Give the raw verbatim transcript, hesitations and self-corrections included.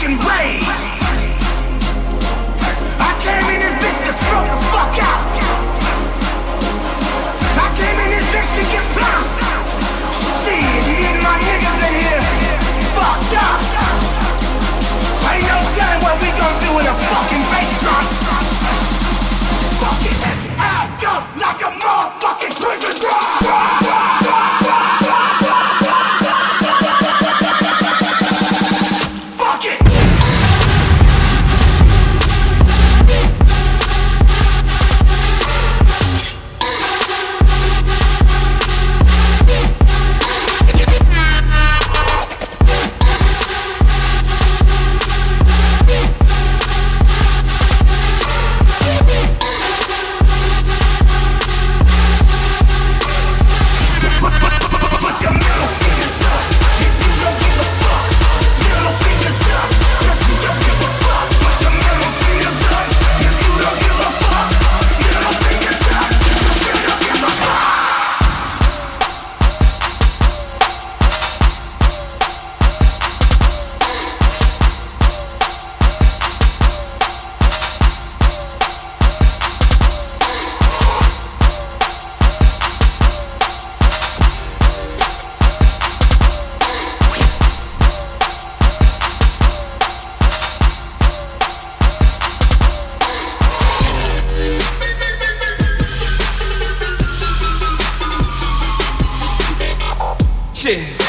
fucking rage. I came in this bitch to smoke the fuck out. I came in this bitch to get blown. Shit, me and my niggas in here fucked up. Ain't no telling what we gon' do with a fucking bass drum. Fucking act up like a motherfucking prison guard. Shit.